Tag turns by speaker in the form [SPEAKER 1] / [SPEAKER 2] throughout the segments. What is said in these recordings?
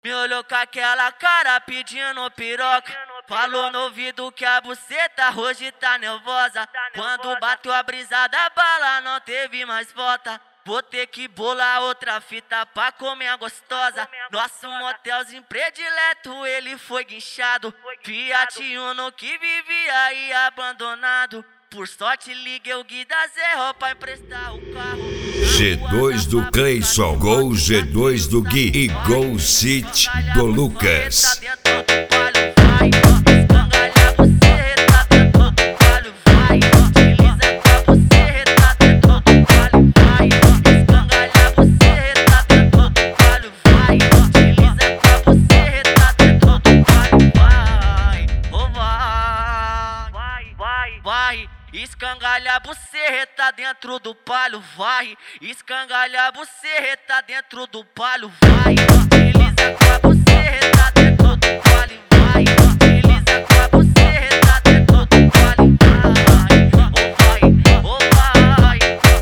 [SPEAKER 1] Me olhou com aquela cara pedindo piroca. Falou no ouvido que a buceta hoje tá nervosa. Quando bateu a brisa da bala não teve mais volta. Vou ter que bolar outra fita pra comer a gostosa. Nosso motelzinho predileto ele foi guinchado. Fiat Uno que vivia aí abandonado. Por sorte liguei o Gui da Zerro pra emprestar o carro.
[SPEAKER 2] G2 do Cleison, Gol G2 do Gui e Gol City do Lucas.
[SPEAKER 1] Vai, escangalha a buceta dentro do palio, vai. Escangalha a buceta dentro do palio, vai. Desliza com a buceta dentro do palio, vai. Desliza com a buceta dentro do palio, vai. Oh vai,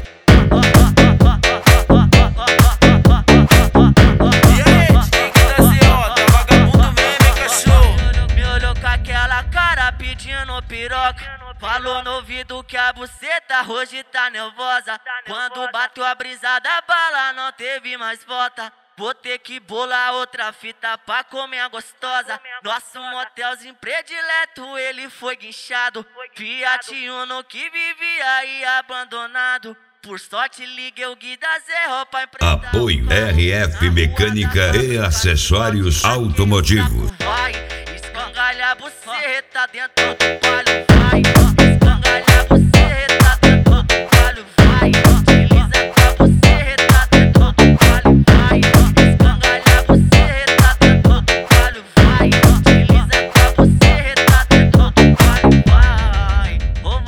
[SPEAKER 3] E aí, Dick da Zerro, vagabundo mesmo, cachorro.
[SPEAKER 1] me olhou com aquela cara pedindo piroca. Falou no ouvido que a buceta hoje tá nervosa. Quando bateu a brisa da bala não teve mais volta. Vou ter que bolar outra fita pra comer a gostosa. Nosso motelzinho predileto ele foi guinchado. Fiat Uno que vivia aí abandonado. Por sorte liguei o Gui da Zerro pra emprestar.
[SPEAKER 2] Apoio RF Mecânica e Acessórios Automotivos.
[SPEAKER 1] Vai, escangalha a buceta dentro do palio, vai. Escangalha a buceta dentro do palio, vai. Desliza com a buceta dentro do palio, vai. Escangalha a buceta dentro do palio, vai. Desliza com a buceta dentro do palio, vai. Oh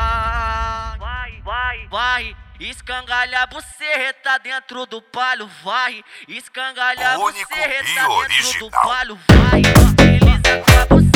[SPEAKER 1] vai. Escangalha a buceta dentro do palio, vai. Escangalha a
[SPEAKER 3] Único
[SPEAKER 1] buceta
[SPEAKER 3] e
[SPEAKER 1] dentro do
[SPEAKER 3] original.
[SPEAKER 1] palio, vai. Desliza com a buceta.